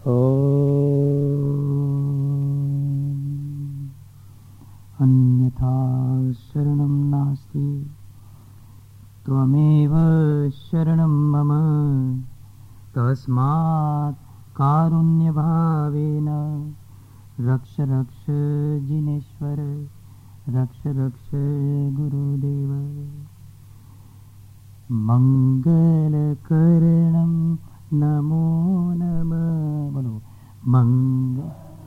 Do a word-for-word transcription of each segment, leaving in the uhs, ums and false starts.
अन्यथा शरणं नास्ति त्वमेव शरणं मम तस्मात् कारुण्यभावेन रक्ष रक्ष जिनेश्वर रक्ष रक्ष गुरुदेव। मंगलकरणं नमो नमः। बोलो मंगल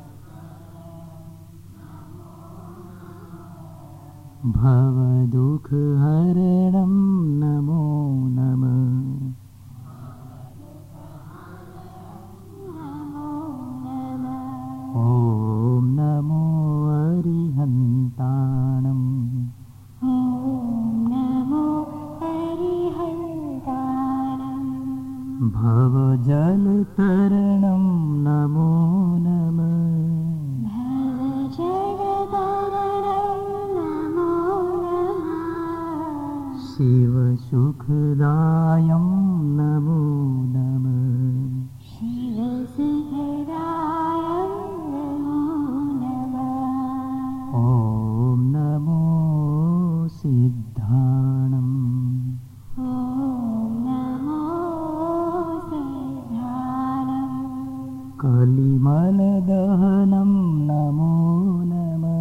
भवदुःखहरणं नमो नमः। ॐ नमो अरिहन्ताणं। ॐ नमो अरिहन्ताणं। भवजलतरणं नमो नमः। शिवसुखदायं नमो नमः। शिवसुखदायं नमो नमः। ॐ नमो सिद्धाणं। ॐ नमो सिद्धाणं। कलिमलदहनं नमो नमः।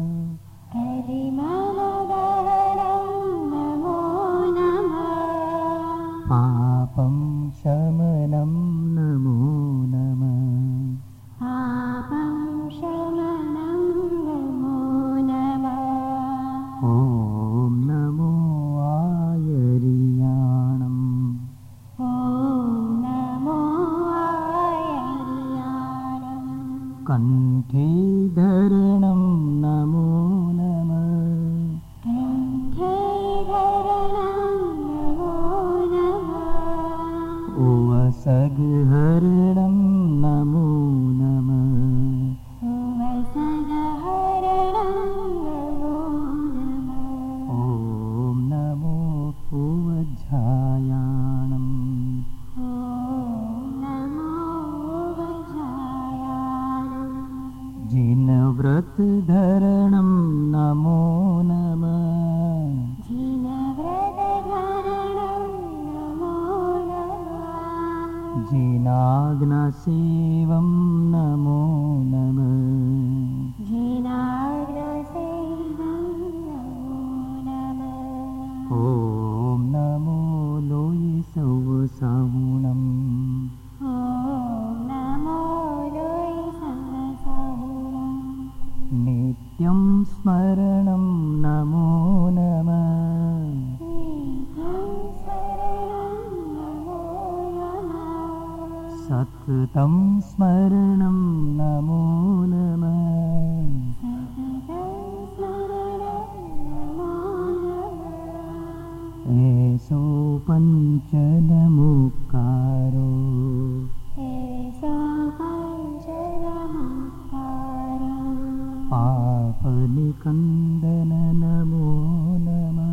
पापं शमनं नमो नमः। पापं शमनं नमो नमः। ॐ नमो आयर्याणम्। ॐ नमो आयर्याणम्। कण्ठे धरणं नमो नमः। कण्ठे धरणं नमो नमः। उवसगहरणं नमो नमः। उवसगहरणं नमो नमः। ॐ नमो उवज्झायाणम्। ॐ नमो उवज्झायाणम्। जिनव्रतधरणं नमो नमः। जिनव्रतधरणं नमो नमः। जिनाग्नसेवं नमो नमः। जिनाग्नसेवं नमो नमः। ॐ नमो लोयिसौवसाहुणम्। ॐ नमो लोयिसौवसाहुणम्। नित्यं स्मरणं नमो नमः। नित्यं स्मरणं नमो नमः। सततं स्मरणं नमो नमः। सततं स्मरणं नमो नमः। एषो पञ्चनमुक्कारो। एषो पञ्चनमुक्कारो। पापनिकन्दन नमो नमः।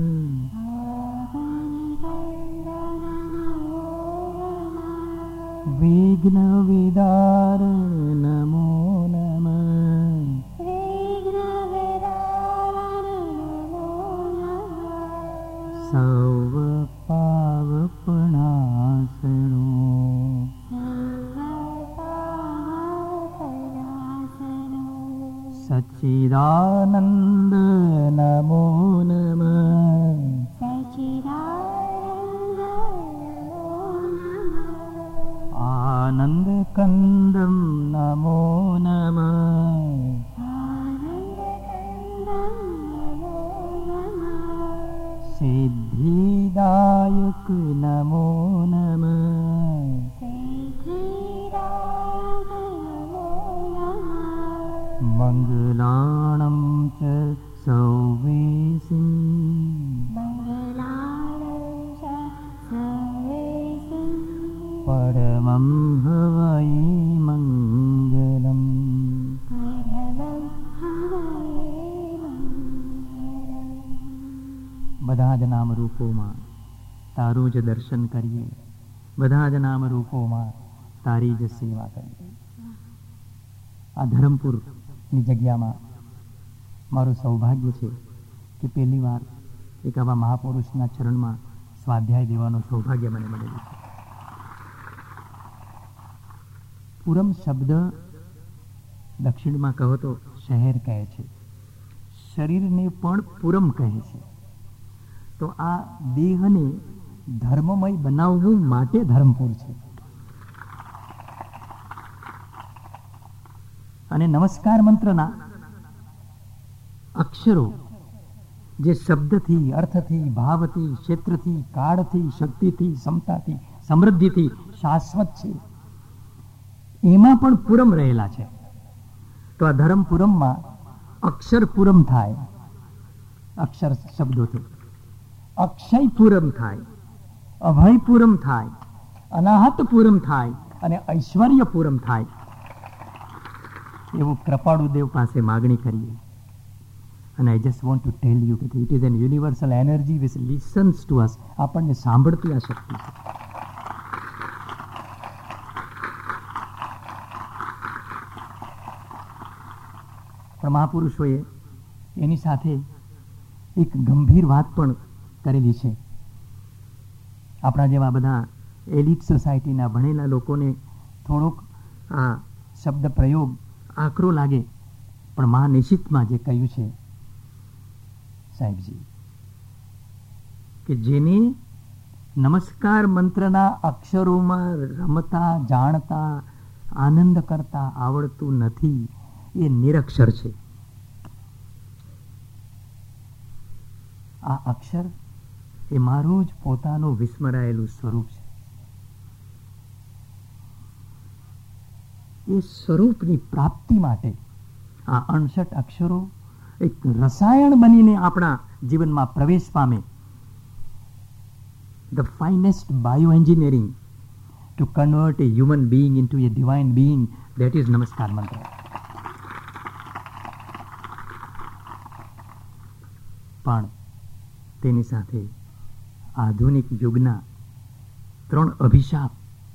पापनिकन्दन नमो नमः। विघ्नविदार नमो नमः। विघ्नविदारण नमो नमः। सर्वपावपणासनो। सर्वपापनाशनो। सच्चिदानन्द नमो नमः। सच्चिदानन्द नमो नमः। आनन्दकन्दं नमो नमः। आनन्दकन्दं नमो नमः। सिद्धिदायक नमो नमः। सिद्धिदायक नमो नमः। मङ्गलाणं च सौवेसिं। मङ्गलाणं च सौवेसिं। परमं हवै मङ्गलम्। परमं हवै मङ्गलम्। બધા જ નામ રૂપોમાં તારું જ દર્શન કરીએ। બધા જ નામ રૂપોમાં તારી જ સેવા કરી. આ ધરમપુરની જગ્યામાં મારું સૌભાગ્ય છે કે પહેલી વાર એક આવા મહાપુરુષના ચરણમાં સ્વાધ્યાય દેવાનું સૌભાગ્ય મને મળેલું છે. પૂરમ શબ્દ દક્ષિણમાં કહો તો શહેર કહે છે, શરીરને પણ પૂરમ કહે છે. તો આ દેહને ધર્મમય બનાવવું માટે ધરમપુર છે. અને નમસ્કાર મંત્રના અક્ષરો જે શબ્દથી, અર્થથી, ભાવથી, ક્ષેત્રથી, કાળથી, શક્તિથી, સમતાથી, સમૃદ્ધિથી શાશ્વત છે, એમાં પણ પૂરમ રહેલા છે. તો આ ધરમપુરમમાં અક્ષર પૂરમ થાય, અક્ષર શબ્દોથી અક્ષય પૂરમ થાય, અભય પૂરમ થાય, અનાહત પૂરમ થાય અને ઐશ્વર્ય પૂરમ થાય. એવું કૃપાળુ દેવ પાસે માગણી કરીએ. અને I just want to tell you કે it is an universal energy which listens to us. આપણને સાંભળતી આ શક્તિ છે. પણ મહાપુરુષોએ એની સાથે એક ગંભીર વાત પણ કરેલી છે. આપણા જેવા બધા એલિટ સોસાયટીના ભણેલા લોકોને થોડોક આ શબ્દ પ્રયોગ આકરો લાગે, પણ મહાનિશિતમાં જે કહ્યું છે સાહેબજી કે જેને નમસ્કાર મંત્રના અક્ષરોમાં રમતા, જાણતા, આનંદ કરતા આવડતું નથી, એ નિરક્ષર છે. આ અક્ષર એ મારું જ પોતાનું વિસ્મરાયેલું સ્વરૂપ છે. એ સ્વરૂપની પ્રાપ્તિ માટે આ અણસઠ અક્ષરો એક રસાયણ બનીને આપણા જીવનમાં પ્રવેશ પામે. The finest bio engineering to convert a human being into a divine being, that is નમસ્કાર મંત્ર. પણ તેની સાથે આધુનિક યુગના ત્રણ અભિશાપ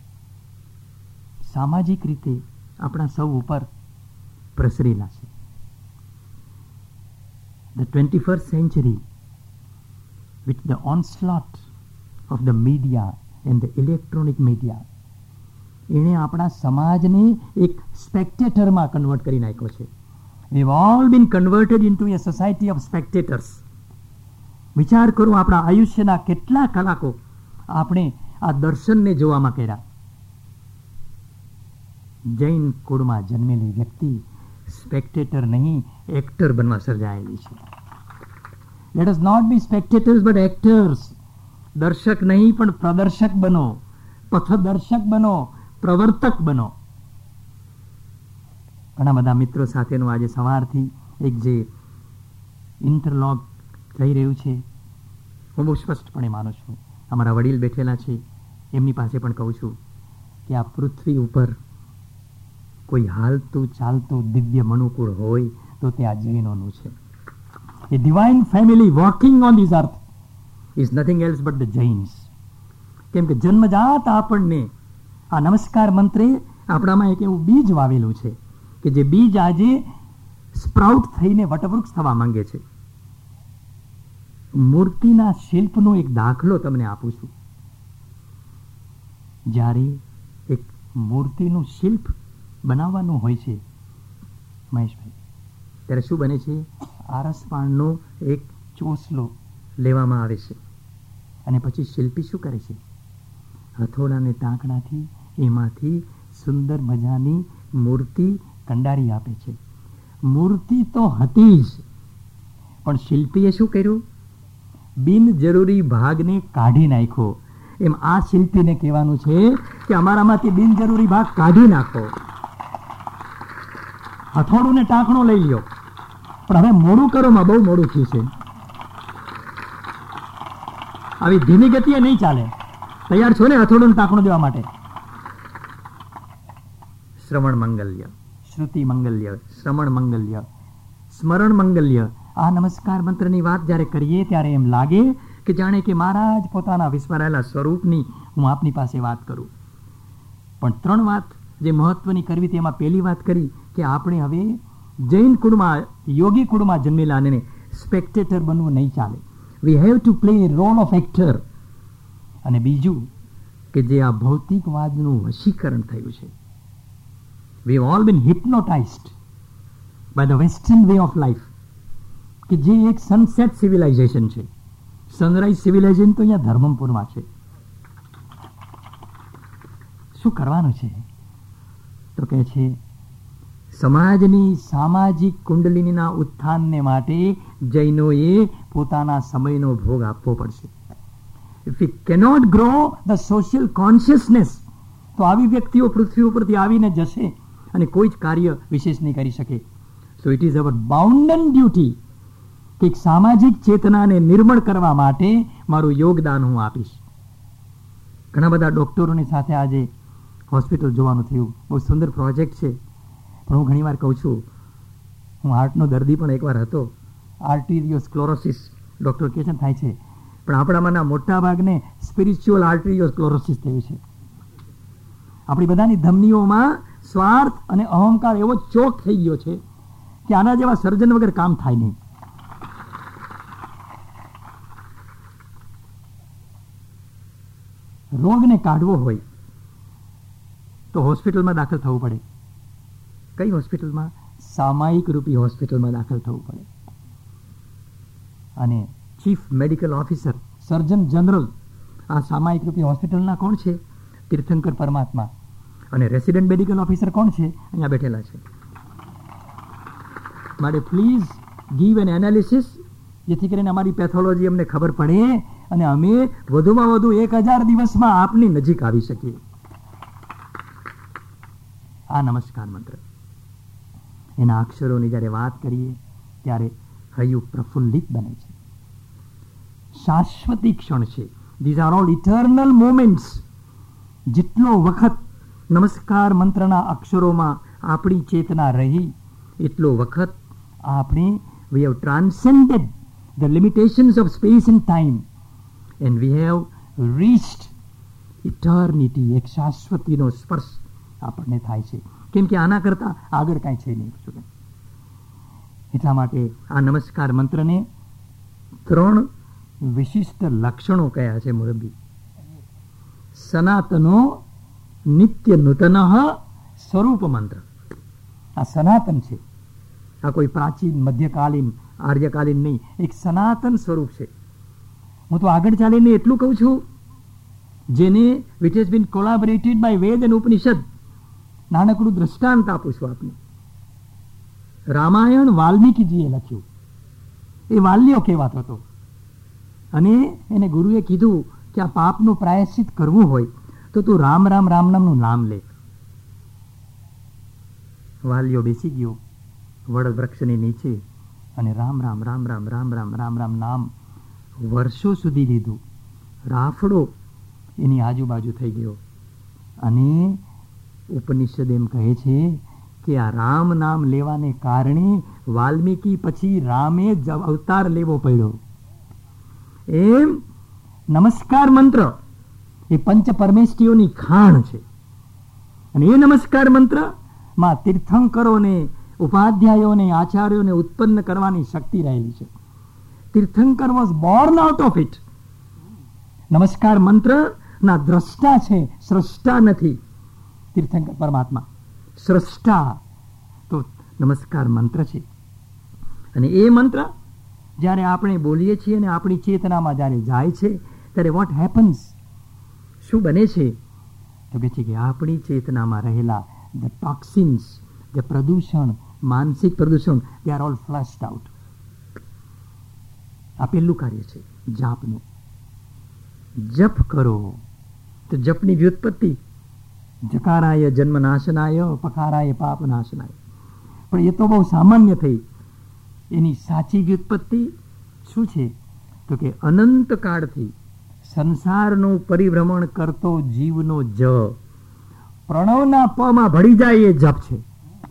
સામાજિક રીતે આપણા સૌ ઉપર પ્રસરેલા છે. The twenty-first century, with the onslaught of the media and the electronic media, એણે આપણા સમાજને એક સ્પેક્ટેટરમાં કન્વર્ટ કરી નાખ્યો છે. We've all been converted into a society of spectators. વિચાર કરો, આપણા આયુષ્યના કેટલા કલાકો આપણે આ દર્શનને જોવામાં કર્યા. જૈન કુળમાં જન્મેલી વ્યક્તિ સ્પેક્ટેટર નહીં, એક્ટર બનવા સર્જાયેલી છે. Let us not be spectators but actors. દર્શક નહીં પણ પ્રદર્શક બનો, પથદર્શક બનો, પ્રવર્તક બનો. ઘણા બધા મિત્રો સાથેનું આજે સવારથી એક જે ઇન્ટરલોક થઈ રહ્યું છે, હું બહુ સ્પષ્ટપણે માનું છું. અમારા વડીલ બેઠેલા છે, એમની પાસે પણ કહું છું કે આ પૃથ્વી ઉપર કોઈ હાલતું ચાલતું દિવ્ય મનુકુળ હોય તો તે આ જૈનોનું છે. A divine family walking on this earth is nothing else but the Jains. કેમ કે જન્મજાત આપણને આ નમસ્કાર મંત્રે આપણામાં એક એવું બીજ વાવેલું છે કે જે બીજ આજે સ્પ્રાઉટ થઈને વટવૃક્ષ થવા માંગે છે. મૂર્તિના શિલ્પનો એક દાખલો તમને આપું છું. જ્યારે એક મૂર્તિનું શિલ્પ બનાવવાનું હોય છે મહેશભાઈ, ત્યારે શું બને છે? આરસપાણનો એક ચોસલો લેવામાં આવે છે અને પછી શિલ્પી શું કરે છે? હથોડાને ટાંકણાથી એમાંથી સુંદર મજાની મૂર્તિ કંડારી આપે છે. મૂર્તિ તો હતી જ, પણ શિલ્પીએ શું કર્યું? બિનજરૂરી ભાગને કાઢી નાખ્યો. એમ આ શિલ્પીને કહેવાનું છે કે અમારામાંથી બિનજરૂરી ભાગ કાઢી નાખો. હથોડું ને ટાંકણો લઈ લ્યો, પણ હવે મોડું કરોમાં બહુ મોડું થયું છે. આવી ધીમી ગતિએ નહીં ચાલે. તૈયાર છો ને હથોડું ટાંકણું દેવા માટે? શ્રવણ મંગલ્ય, શ્રુતિ મંગલ્ય, શ્રવણ મંગલ્ય, સ્મરણ મંગલ્ય. આ નમસ્કાર મંત્રની વાત જ્યારે કરીએ ત્યારે એમ લાગે કે જાણે કે મહારાજ પોતાના વિસ્મરાયેલા સ્વરૂપની હું આપની પાસે વાત કરું. પણ ત્રણ વાત જે મહત્વની કરવી હતી એમાં પહેલી વાત કરી કે આપણે હવે જૈન કુળમાં, યોગી કુળમાં જન્મેલા અને સ્પેક્ટેટર બનવું નહીં ચાલે. We have to play role of actor. અને બીજું કે જે આ ભૌતિકવાદનું વશીકરણ થયું છે, we have all been hypnotised by the western way of life, કે જે એક સનસેટ સિવિલાઇઝેશન છે. સનરાઈઝ સિવિલાઇઝેશન તો અહીંયા ધર્મપુરમાં છે. શું કરવાનું છે? તો કહે છે સમાજની સામાજિક કુંડલિનીના ઉત્થાનને માટે જૈનોએ પોતાના સમયનો ભોગ આપવો પડશે. If we cannot grow the social consciousness, તો આવી વ્યક્તિઓ પૃથ્વી ઉપરથી આવીને જશે અને કોઈ જ કાર્ય વિશેષ નહીં કરી શકે. So it is our bounden duty કે સામાજિક ચેતનાને નિર્મળ કરવા માટે મારું યોગદાન હું આપીશ. ઘણા બધા ડૉક્ટરોની સાથે આજે હોસ્પિટલ જોવાનું થયું. બહુ સુંદર પ્રોજેક્ટ છે. પણ હું ઘણીવાર કહું છું, હું હાર્ટનો દર્દી પણ એકવાર હતો. આર્ટિરિયોસ્ક્લોરોસિસ ડૉક્ટર કહે છે થાય છે, પણ આપણામાંના મોટા ભાગને સ્પિરિચ્યુઅલ આર્ટિરિયોસ્ક્લોરોસિસ થયું છે. આપણી બધાની ધમનીઓમાં સ્વાર્થ અને અહંકાર એવો ચોક થઈ ગયો છે કે આના જેવા સર્જન વગર કામ થાય નહીં. રોગને કાઢવો હોય તો હોસ્પિટલમાં દાખલ થવું પડે. કઈ હોસ્પિટલમાં? સામાયિક રૂપી હોસ્પિટલમાં દાખલ થવું પડે. અને chief medical officer, surgeon general આ સામાયિક રૂપી હોસ્પિટલના કોણ છે? તીર્થંકર પરમાત્મા. અને રેસિડેન્ટ મેડિકલ ઓફિસર કોણ છે? અહીંયા બેઠેલા છે. માટે પ્લીઝ ગીવ એન એનાલિસિસ, જેથી કરીને અમારી પેથોલોજી અમને ખબર પડે અને અમે વધુમાં વધુ એક હજાર દિવસમાં આપની નજીક આવી શકીએ. આ નમસ્કાર મંત્ર, એના અક્ષરોની જ્યારે વાત કરીએ ત્યારે હૈયું પ્રફુલ્લિત બને છે. શાશ્વતી ક્ષણ છે. These are all eternal moments. જેટલો વખત નમસ્કાર મંત્રના અક્ષરોમાં આપણી ચેતના રહી, એટલો વખત આપણે we have transcended the limitations of space and time and we have reached eternity. એક શાશ્વતીનો સ્પર્શ આપણને થાય છે, કેમ કે આના કરતાં આગળ કાંઈ છે નહીં. એટલા માટે આ નમસ્કાર મંત્રને ત્રણ વિશિષ્ટ લક્ષણો કયા છે મુરબ્બી. સનાતનો નિત્ય નૂતન સ્વરૂપ મંત્ર. આ સનાતન છે. આ કોઈ પ્રાચીન, મધ્યકાલીન, આર્યકાલીન નહીં, એક સનાતન સ્વરૂપ છે. હું તો આગળ ચાલીને એટલું કહું છું, જેને which has been collaborated by Veda and Upanishad. નાનકડું દ્રષ્ટાંત આપું છું આપને. રામાયણ વાલ્મીકીજીએ લખ્યું. એ વાલ્યો કહેવાતો હતો અને એને ગુરુએ કીધું કે આ પાપનું પ્રાયશ્ચિત કરવું હોય તો તું રામ રામ રામ નામનું નામ લે. વાલ્યો બેસી ગયો વડ વૃક્ષની નીચે અને રામ રામ રામ રામ રામ રામ રામ રામ નામ વર્ષો સુધી લીધું. રાફડો એની આજુબાજુ થઈ ગયો અને ઉપનિષદ એમ કહે છે કે આ રામ નામ લેવાને કારણે વાલ્મીકી પછી રામે જ અવતાર લેવો પડ્યો. એમ નમસ્કાર મંત્ર એ પંચ પરમેષ્ઠીઓની ખાણ છે અને એ નમસ્કાર મંત્રમાં તીર્થંકરોને, ઉપાધ્યાયોને, આચાર્યોને ઉત્પન્ન કરવાની શક્તિ રહેલી છે. Tirthankar was born out of it. નમસ્કાર મંત્રના દ્રષ્ટા છે, સ્રષ્ટા નથી. તીર્થંકર પરમાત્મા સ્રષ્ટા તો નમસ્કાર મંત્ર છે. અને એ મંત્ર જ્યારે આપણે બોલીએ છીએ અને આપણી ચેતનામાં જ્યારે જાય છે ત્યારે વોટ હેપન્સ, શું બને છે? તો કે છે કે આપણી ચેતનામાં રહેલા ધ ટોક્સિન્સ, જે પ્રદૂષણ, માનસિક પ્રદૂષણ, they are all flushed out. આ પહેલું કાર્ય છે જાપનું. જપ કરો તો જપની વ્યુત્પત્તિ જકારાય જન્મનાશનાય, પકારાય પાપનાશનાય. પણ એ તો બહુ સામાન્ય થઈ. એની સાચી વ્યુત્પત્તિ શું છે? તો કે અનંત કાળથી સંસારનું પરિભ્રમણ કરતો જીવનો જ પ્રણવના પમાં ભળી જાય એ જપ છે.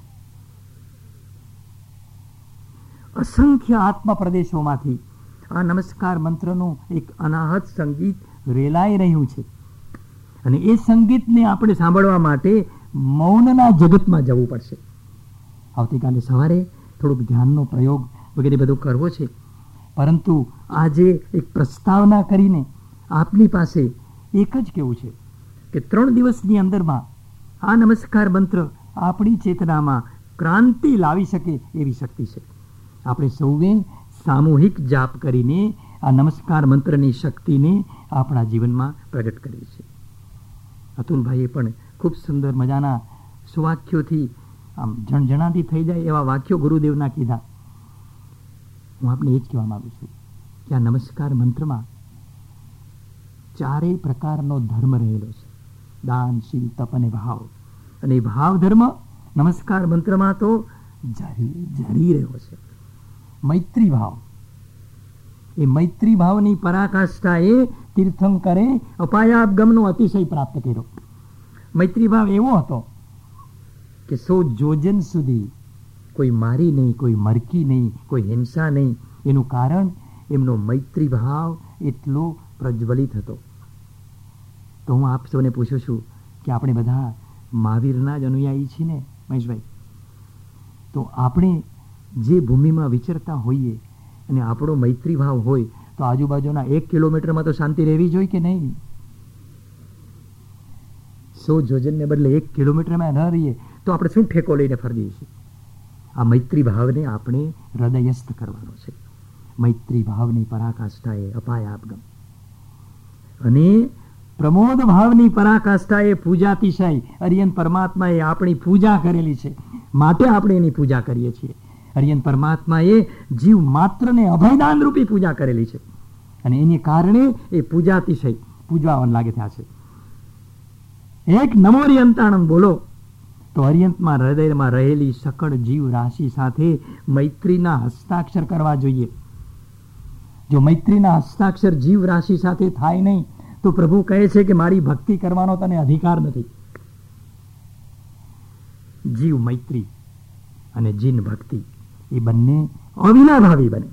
અસંખ્ય આત્મ પ્રદેશોમાંથી આ નમસ્કાર મંત્રનું એક અનાહત સંગીત રેલાઈ રહ્યું છે અને એ સંગીતને આપણે સાંભળવા માટે મૌનના જગતમાં જવું પડશે. આવતીકાલે સવારે થોડુંક ધ્યાનનો પ્રયોગ વગેરે બધું કરવો છે, પરંતુ આજે એક પ્રસ્તાવના કરીને આપની પાસે એક જ કહેવું છે કે ત્રણ દિવસની અંદરમાં આ નમસ્કાર મંત્ર આપણી ચેતનામાં ક્રાંતિ લાવી શકે એવી શક્તિ છે. આપણે સૌએ સામૂહિક જાપ કરીને આ નમસ્કાર મંત્રની શક્તિને આપણા જીવનમાં પ્રગટ કરીએ છીએ. અતુલભાઈએ પણ ખૂબ સુંદર મજાના સુવાક્યોથી આમ જણજણાતી થઈ જાય એવા વાક્યો ગુરુદેવના કીધા. હું આપને એ જ કહેવા માગું છું કે આ નમસ્કાર મંત્રમાં ચારેય પ્રકારનો ધર્મ રહેલો છે: દાન, શીલ, તપ અને ભાવ. અને એ ભાવ ધર્મ નમસ્કાર મંત્રમાં તો જરી જરી રહ્યો છે. મૈત્રી ભાવ, એ મૈત્રી ભાવની પરાકાષ્ઠાએ તીર્થંકરે અપાયાબગમનો અતિશય પ્રાપ્ત કર્યો. મૈત્રી ભાવ એવો હતો કે સો જોજન સુધી કોઈ મારી નહીં, કોઈ મરકી નહીં, કોઈ હિંસા નહીં. એનું કારણ એમનો મૈત્રી ભાવ એટલો પ્રજ્વલિત હતો. તો હું આપ સૌને પૂછું છું કે આપણે બધા મહાવીરના જ અનુયાયી છીએ ને મહેશભાઈ? તો આપણે જે ભૂમિમાં વિચરતા હોઈએ અને આપણો મૈત્રી ભાવ હોય તો આજુબાજુના એક કિલોમીટરમાં તો શાંતિ રહેવી જોઈએ કે નહીં? સો જોજનને બદલે એક કિલોમીટરમાં ન રહીએ તો આપણે શું ઠેકો લઈને ફરીએ છીએ? આ મૈત્રી ભાવને આપણે હૃદયસ્થ કરવાનો છે. મૈત્રી ભાવની પરાકાષ્ઠાએ અપાયાબગમ અને પ્રમોદ ભાવની પરાકાષ્ઠાએ પૂજાતિશય અરિયન પરમાત્માએ આપણી પૂજા કરેલી છે, માટે આપણે એની પૂજા કરીએ છીએ. અરિયન પરમાત્માએ જીવ માત્રને અભયદાન રૂપી પૂજા કરેલી છે અને એને કારણે એ પૂજાતિશય પૂજવાવન લાગે થયા છે. એક નમો અરિયંતાણમ બોલો તો અરિયંતમાં હૃદયમાં રહેલી સકળ જીવ રાશિ સાથે મૈત્રીના હસ્તાક્ષર કરવા જોઈએ. જો મૈત્રીના હસ્તાક્ષર જીવ રાશિ સાથે થાય નહીં તો પ્રભુ કહે છે કે મારી ભક્તિ કરવાનો તને અધિકાર નથી. જીવ મૈત્રી અને જીન ભક્તિ એ બંને અવિનાભાવી બને.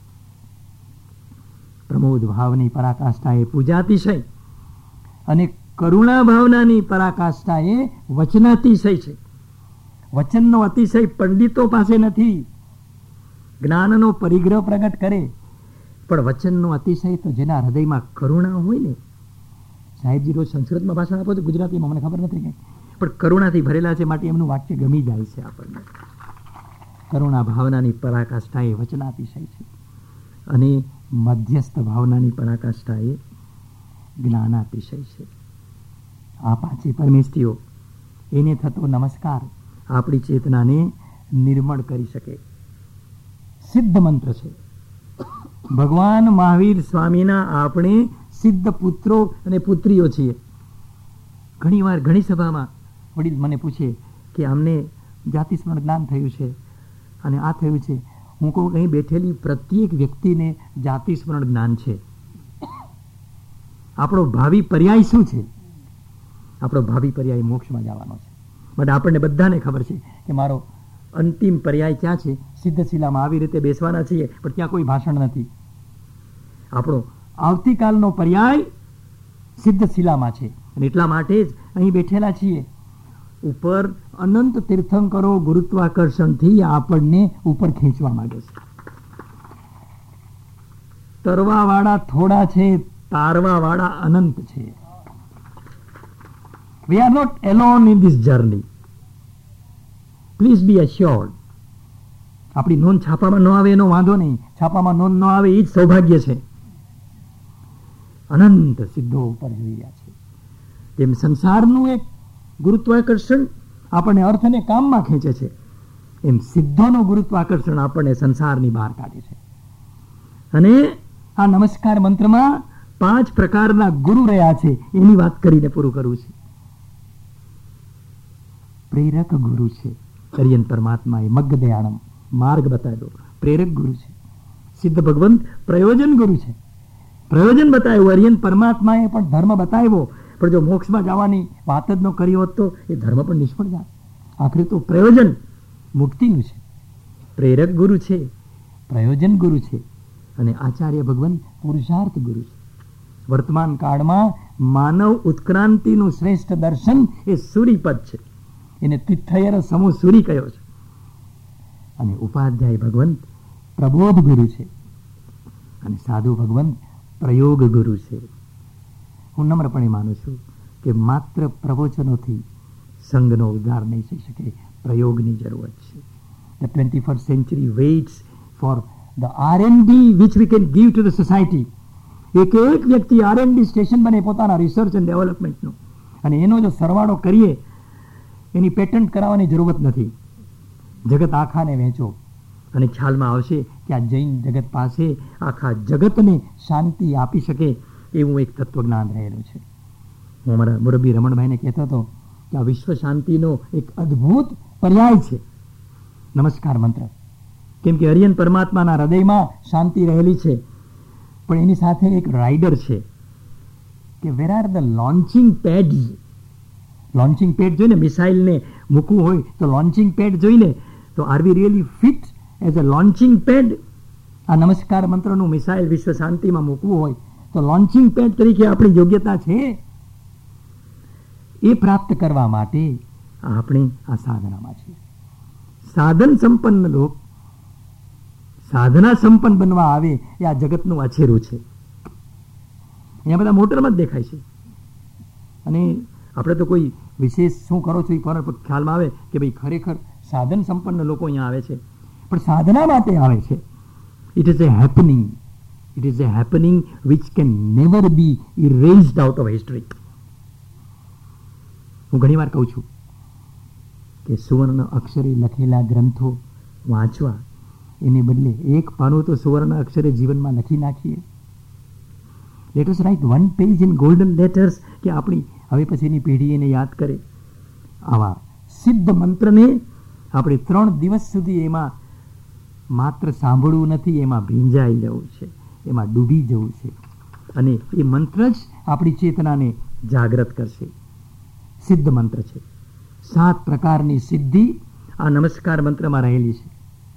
પ્રમોદ ભાવની પરાકાષ્ઠા એ પૂજાતિશય અને કરુણા ભાવનાની પરાકાષ્ઠા એ વચનાતિશય છે. વચનનો અતિશય પંડિતો પાસે નથી, જ્ઞાનનો પરિગ્રહ પ્રગટ કરે, પણ વચનનો અતિશય તો જેના હૃદયમાં કરુણા હોય ને. સાહેબજી રોજ સંસ્કૃતમાં ભાષણ આપો તો ગુજરાતીમાં મને ખબર નથી કઈ, પણ કરુણાથી ભરેલા છે માટે એમનું વાક્ય ગમી જાય છે આપણને. કરુણા ભાવનાની પરાકાષ્ઠા એ વચનાતિશય છે અને મધ્યસ્થ ભાવનાની પરાકાષ્ઠા એ જ્ઞાનાતિશય છે. આ પાંચે પરમેષ્ઠીઓ એને થતો નમસ્કાર આપણી ચેતનાને નિર્મળ કરી શકે. સિદ્ધ મંત્ર છે. ભગવાન મહાવીર સ્વામીના આપણે સિદ્ધ પુત્રો અને પુત્રીઓ છીએ. ઘણી વાર ઘણી સભામાં વડીલ મને પૂછે કે અમને જાતિ સ્મરણ જ્ઞાન થયું છે અને આ થયું છે. હું કહું અહીં બેઠેલી પ્રત્યેક વ્યક્તિને જાતિ સ્મરણ જ્ઞાન છે. આપણો ભાવિ પર્યાય શું છે? આપણો ભાવિ પર્યાય મોક્ષમાં જવાનો છે. માટે આપણને બધાને ખબર છે કે મારો અંતિમ પર્યાય ક્યાં છે? સિદ્ધશિલામાં આવી રીતે બેસવાના છીએ, પણ ત્યાં કોઈ ભાષણ નથી. આપણો આવતીકાલનો પર્યાય સિદ્ધશિલામાં છે અને એટલા માટે જ અહીં બેઠેલા છીએ. ઉપર અનંત તીર્થંકરો ગુરુત્વાકર્ષણથી આપણને ઉપર ખેંચવા માંગે છે. તરવાવાળા થોડા છે, તારવાવાળા અનંત છે. We are not alone in this journey. Please be assured. આપણી નોંધ છાપામાં ન આવે એનો વાંધો નહીં, છાપામાં નોંધ ન આવે એ જ સૌભાગ્ય છે. અનંત સિદ્ધો ઉપર જોઈ રહ્યા છે. તેમ સંસારનું એક ગુરુત્વાકર્ષણ આપણને અર્થ અને કામમાં ખેંચે છે, એમ સિદ્ધોનું ગુરુત્વાકર્ષણ આપણને સંસારની બહાર કાઢે છે. અને આ નમસ્કાર મંત્રમાં પાંચ પ્રકારના ગુરુ રહ્યા છે એની વાત કરીને પૂરું કરવું છે. પ્રેરક ગુરુ છે. અરિયન પરમાત્માએ મગ્ગદયાણમ માર્ગ બતાવ્યો, પ્રેરક ગુરુ છે. સિદ્ધ ભગવંત પ્રયોજન ગુરુ છે, પ્રયોજન બતાવ્યું. અરિયન પરમાત્માએ પણ ધર્મ બતાવ્યો, પણ જો મોક્ષમાં જવાની વાત જ ન કરી હોત તો એ ધર્મ પણ નિષ્ફળ જાય. આખરે તો પ્રયોજન મુક્તિનું છે. પ્રેરક ગુરુ છે, પ્રયોજન ગુરુ છે અને આચાર્ય ભગવંત પુરુષાર્થ ગુરુ છે. વર્તમાન કાળમાં માનવ ઉત્ક્રાંતિનું શ્રેષ્ઠ દર્શન એ સૂરીપદ છે. એને તિથયર સમૂહ સૂરી કહ્યો છે. અને ઉપાધ્યાય ભગવંત પ્રબોધ ગુરુ છે અને સાધુ ભગવંત પ્રયોગ ગુરુ છે. હું નમ્રપણે માનું છું કે માત્ર પ્રવચનોથી સંઘનો ઉદ્ધાર નહીં થઈ શકે, પ્રયોગની જરૂરત છે. The twenty-first century waits for the R and D which we can give to the society. એક એક વ્યક્તિ આર એન્ડ ડી સ્ટેશન બને પોતાના રિસર્ચ એન્ડ ડેવલપમેન્ટનું, અને એનો જો સરવાળો કરીએ એની પેટન્ટ કરાવવાની જરૂરત નથી. જગત આખાને વહેંચો અને ખ્યાલમાં આવશે કે આ જૈન જગત પાસે આખા જગતને શાંતિ આપી શકે એવું એક તત્વજ્ઞાન રહેલું છે. હું અમારા મુરબ્બી રમણભાઈને કહેતો હતો કે આ વિશ્વ શાંતિનો એક અદ્ભુત પર્યાય છે નમસ્કાર મંત્ર. કેમ કે હરિયન પરમાત્માના હૃદયમાં શાંતિ રહેલી છે, પણ એની સાથે એક રાઇડર છે કે where are the launching pads. Launching pad જોઈને મિસાઇલને મૂકવું હોય તો લોન્ચિંગ પેડ જોઈને તો are we really fit as a launching pad? આ નમસ્કાર મંત્રનું મિસાઇલ વિશ્વ શાંતિમાં મૂકવું હોય તો લોન્ચિંગ પેડ તરીકે આપણી યોગ્યતા છે? એ પ્રાપ્ત કરવા માટે આપણે આ સાધનામાં છીએ. સાધન સંપન્ન લોક સાધના સંપન્ન બનવા આવે એ આ જગતનું અછેરું છે. અહીંયા બધા મોટરમાં જ દેખાય છે, અને આપણે તો કોઈ વિશેષ શું કરો છો એ પર ખ્યાલમાં આવે કે ભાઈ ખરેખર સાધન સંપન્ન લોકો અહીંયા આવે છે, પણ સાધના માટે આવે છે. It is a happening it is a happening which can never be erased out of history. હું ઘણી વાર કહું છું કે સુવર્ણ અક્ષરે લખેલા ગ્રંથો વાંચવા એને બદલે એક પાનું તો સુવર્ણ અક્ષરે જીવનમાં લખી નાખીએ. Let us write one page in golden letters, કે આપણી હવે પછીની પેઢી એને યાદ કરે. આવા સિદ્ધ મંત્રને આપણે ત્રણ દિવસ સુધી એમાં માત્ર સાંભળવું નથી, એમાં ભીંજાઈ જવું છે, એમાં ડૂબી જવું છે, અને એ મંત્ર જ આપણી ચેતનાને જાગૃત કરશે. સિદ્ધ મંત્ર છે. સાત પ્રકારની સિદ્ધિ આ નમસ્કાર મંત્રમાં રહેલી છે.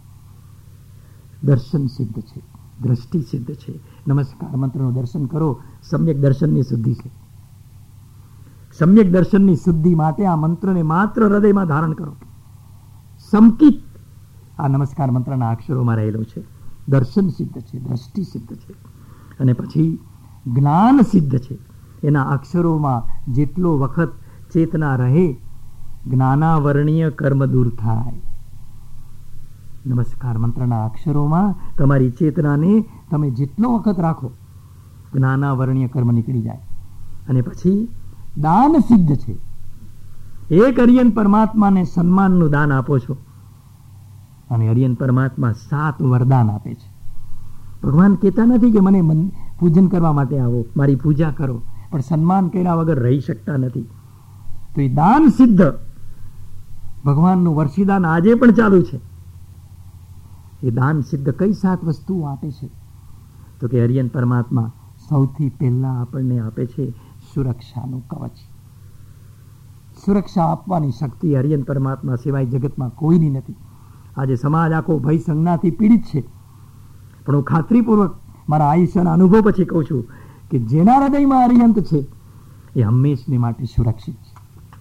દર્શન સિદ્ધ છે, દ્રષ્ટિ સિદ્ધ છે. નમસ્કાર મંત્રનું દર્શન કરો, સમ્યક દર્શનની શુદ્ધિ છે. સમ્યક દર્શનની શુદ્ધિ માટે આ મંત્રને માત્ર હૃદયમાં ધારણ કરો. સમકિત આ નમસ્કાર મંત્રના અક્ષરોમાં રહેલો છે. દર્શન સિદ્ધ છે, દ્રષ્ટિ સિદ્ધ છે, અને પછી જ્ઞાન સિદ્ધ છે. એના અક્ષરોમાં જેટલો વખત ચેતના રહે જ્ઞાનાવર્ણીય કર્મ દૂર થાય. નમસ્કાર મંત્રના અક્ષરોમાં તમારી ચેતનાને તમે જેટલો વખત રાખો જ્ઞાનાવર્ણીય કર્મ નીકળી જાય. અને પછી દાન સિદ્ધ છે. એક હરિયન પરમાત્માને સન્માનનું દાન આપો છો, અને હરિયન પરમાત્મા સાત વરદાન આપે છે. ભગવાન કહેતા નથી કે મને પૂજન કરવા માટે આવો, મારી પૂજા કરો, પણ સન્માન કર્યા વગર રહી શકતા નથી. તો એ દાન સિદ્ધ ભગવાનનું વર્ષીદાન આજે પણ ચાલુ છે. એ દાન સિદ્ધ કઈ સાત વસ્તુઓ આપે છે? તો કે હરિયન પરમાત્મા સૌથી પહેલા આપણને આપે છે સુરક્ષાનું કવચ. સુરક્ષા આપવાની શક્તિ હરિયન પરમાત્મા સિવાય જગતમાં કોઈની નથી. આજે સમાજ આખો ભય સંજ્ઞાથી પીડિત છે, પણ હું ખાતરીપૂર્વક મારા આયુષ્યના અનુભવ પછી કહું છું કે જેના હૃદયમાં હરિયંત છે એ હંમેશને માટે સુરક્ષિત છે.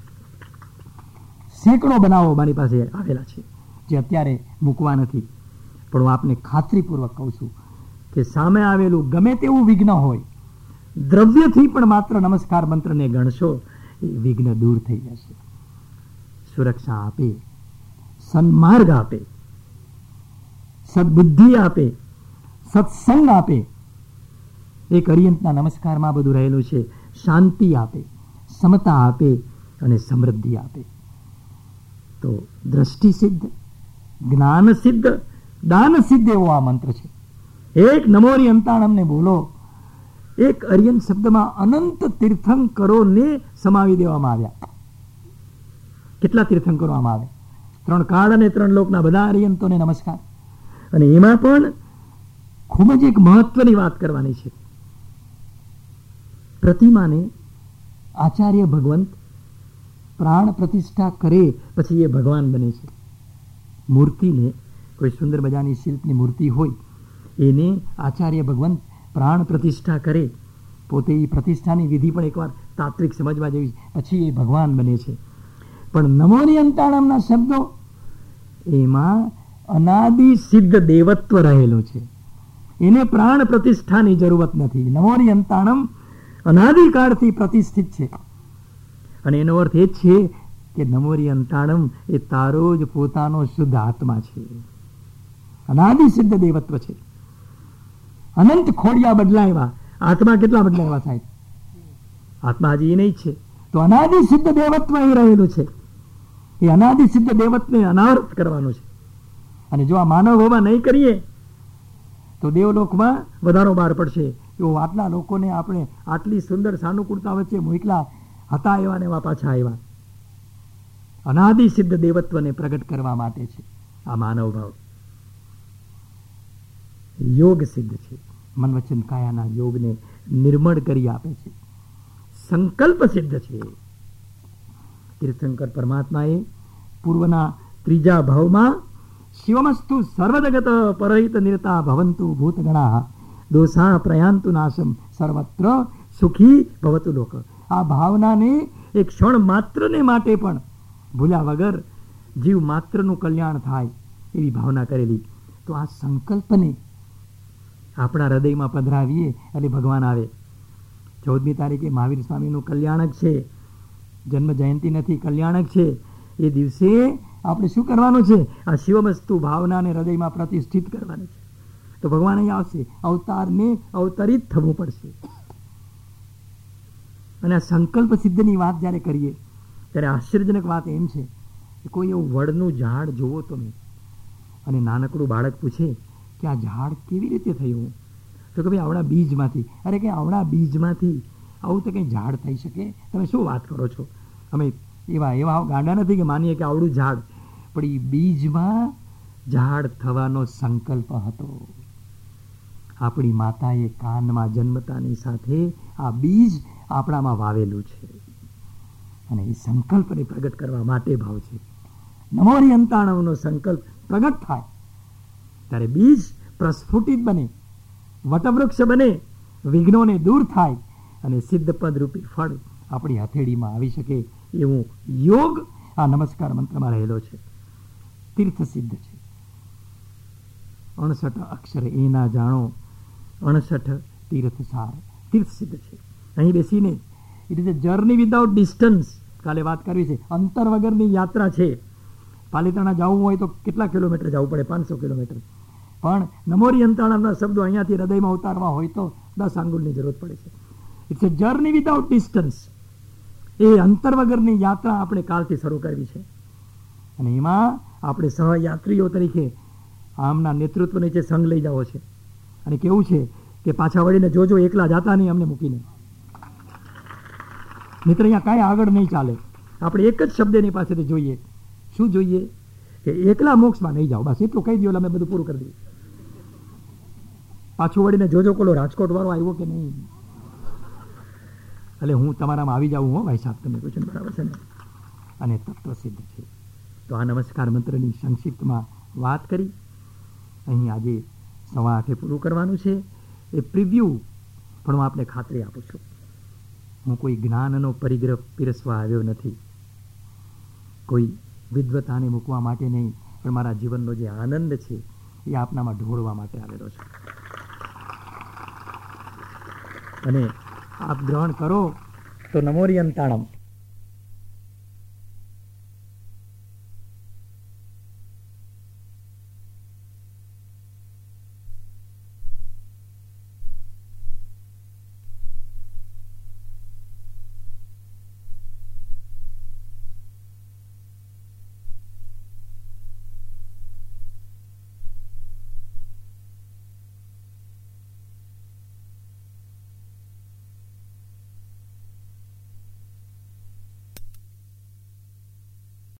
સેંકડો બનાવો મારી પાસે આવેલા છે જે અત્યારે મૂકવા નથી, પણ હું આપને ખાતરીપૂર્વક કહું છું કે સામે આવેલું ગમે તેવું વિઘ્ન હોય, દ્રવ્યથી પણ માત્ર નમસ્કાર મંત્રને ગણશો એ વિઘ્ન દૂર થઈ જશે. સુરક્ષા આપે, સન્માર્ગ આપે, સદબુદ્ધિ આપે, સત્સંગ આપે. એક હરિયંતના નમસ્કારમાં બધું રહેલું છે. શાંતિ આપે, સમતા આપે અને સમૃદ્ધિ આપે. તો દ્રષ્ટિ સિદ્ધ, જ્ઞાન સિદ્ધ, દાન સિદ્ધ એવો આ મંત્ર છે. એક નમોરી અંતાણમને બોલો, એક અરિયન શબ્દમાં અનંત તીર્થંકરોને સમાવી દેવામાં આવ્યા. કેટલા તીર્થંકરો આમાં આવે? ત્રણ કાળ અને ત્રણ લોકના બધા અરિયંતોને નમસ્કાર. અને એમાં પણ ખૂબ જ એક મહત્વની વાત કરવાની છે. પ્રતિમાને આચાર્ય ભગવંત પ્રાણ પ્રતિષ્ઠા કરે પછી એ ભગવાન બને છે. મૂર્તિને કોઈ સુંદર મજાની શિલ્પની મૂર્તિ હોય એને આચાર્ય ભગવંત પ્રાણ પ્રતિષ્ઠા કરે પોતે એ પ્રતિષ્ઠાની વિધિ પણ એકવાર તાત્વિક સમજવા જેવી, પછી એ ભગવાન બને છે. પણ નમોની અંતાણમના શબ્દો એમાં અનાદિ સિદ્ધ દેવત્વ રહેલું છે. એને પ્રાણ પ્રતિષ્ઠાની જરૂરત નથી. નમોની અંતાણમ અનાદિકાળથી પ્રતિષ્ઠિત છે. અને એનો અર્થ એ જ છે કે નમોરી અંતાણમ એ તારો જ પોતાનો શુદ્ધ આત્મા છે. અનાદિ સિદ્ધ દેવત્વ છે. અનંત ખોડિયા બદલાયવા, આત્મા કેટલા બદલાયવા સાહેબ? આત્મા હજી એ નહીં છે. તો અનાદિ સિદ્ધ દેવત્વ એ રહેલું છે. એ અનાદિ સિદ્ધ દેવત્વને અનાવૃત કરવાનું છે. અને જો આ માનવ હોવા નહીં કરીએ તો દેવલોકમાં વધારો બહાર પડશે. તો આટલા લોકોને આપણે આટલી સુંદર સાનુકૂળતા વચ્ચે મોકલા હતા, એવા ને એવા પાછા આવ્યા. અનાદિ સિદ્ધ દેવત્વને પ્રગટ કરવા માટે છે આ માનવ ભાવ. યોગ સિદ્ધ છે. મન વચન કાયાના યોગને નિર્મળ કરી આપે છે. સંકલ્પ સિદ્ધ છે. તીર્થંકર પરમાત્માએ પૂર્વના ત્રીજા ભાવમાં શિવમસ્તુ સર્વજગત પરહિત નિરતા ભવંતુ ભૂતગણા દોષા પ્રયાંતુ નાશમ સર્વત્ર સુખી ભવતુ લોક. આ ભાવનાને એક ક્ષણ માત્રને માટે પણ ભૂલ્યા વગર જીવ માત્રનું કલ્યાણ થાય એવી ભાવના કરેલી. તો આ સંકલ્પને આપણા હૃદયમાં પધરાવીએ એટલે ભગવાન આવે. ચૌદમી તારીખે મહાવીર સ્વામીનું કલ્યાણક છે. જન્મ જયંતિ નથી, કલ્યાણક છે. એ દિવસે આપણે શું કરવાનું છે? આ શિવમસ્તુ ભાવનાને હૃદયમાં પ્રતિષ્ઠિત કરવાની છે. તો ભગવાન અહીં આવશે. અવતારને અવતરિત થવું પડશે. અને આ સંકલ્પ સિદ્ધની વાત જ્યારે કરીએ ત્યારે આશ્ચર્યજનક વાત એમ છે કે કોઈ એવું વડનું ઝાડ જોવો તમે અને નાનકડું બાળક પૂછે કે આ ઝાડ કેવી રીતે થયું, તો કે ભાઈ આવડા બીજમાંથી. અરે કે આવડા બીજમાંથી આવું તો કંઈ ઝાડ થઈ શકે? તમે શું વાત કરો છો? અમે એવા એવા ગાંડા નથી કે માનીએ કે આવડું ઝાડ, પણ એ બીજમાં ઝાડ થવાનો સંકલ્પ હતો. આપણી માતાએ કાનમાં જન્મતાની સાથે આ બીજ આપણામાં વાવેલું છે. અને એ સંકલ્પને પ્રગટ કરવા માટે ભાવ છે. નમોરી અંતાણવનો સંકલ્પ પ્રગટ થાય ત્યારે બીજ પ્રસ્ફુટિત બને, વટવૃક્ષ બને, વિઘ્નોને દૂર થાય અને સિદ્ધપદ રૂપી ફળ આપણી હથેળીમાં આવી શકે એવું યોગ આ નમસ્કાર મંત્રમાં રહેલો છે. તીર્થ સિદ્ધ છે. અણસઠ અક્ષર એના જાણો, અણસઠ તીર્થ સાર. તીર્થ સિદ્ધ છે. અહીં બેસીને it is a journey without distance. કાલે વાત કરવી છે. અંતર વગરની યાત્રા છે. પાલિતાણા જવું હોય તો કેટલા કિલોમીટર જવું પડે? પાંચસો કિલોમીટર. પણ નમોરી અંતાણમના શબ્દો અહીંયાથી હૃદયમાં ઉતારવા હોય તો દસ આંગુલની જરૂરત પડે છે. It's a journey without distance. એ અંતર વગરની યાત્રા આપણે કાલથી શરૂ કરવી છે. અને એમાં આપણે સહયાત્રીઓ તરીકે આમના નેતૃત્વ નીચે સંઘ લઈ જવો છે. અને કેવું છે કે પાછા વળીને જોજો, એકલા જાતા નહીં અમને મૂકીને. મિત્ર, અહીંયા કાંઈ આગળ નહીં ચાલે. આપણે એક જ શબ્દ એની પાસેથી જોઈએ. શું જોઈએ? કે એકલા મોક્ષમાં નહીં જાઓ. બસ એટલું કહી દો એટલે અમે બધું પૂરું કરી દઈએ. પાછું વળીને જોજો કોલો રાજકોટ વાળો આવ્યો કે નહીં. એટલે હું તમારામાં આવી જાઉં હો ભાઈ સાહેબ, તમે પૂછો બરાબર છે ને. અને તત્વ સિદ્ધ છે. તો આ નમસ્કાર મંત્રની સંક્ષિપ્તમાં વાત કરી. અહીં આજે સવા આઠે પૂરું કરવાનું છે. એ પ્રિવ્યૂ પણ હું આપને ખાતરી આપું છું, હું કોઈ જ્ઞાનનો પરિગ્રહ પીરસવા આવ્યો નથી, કોઈ વિદ્વતાને મૂકવા માટે નહીં, પણ મારા જીવનનો જે આનંદ છે એ આપનામાં ઢોળવા માટે આવેલો છે. અને આપ ગ્રહણ કરો તો નમોરી અંતાણમ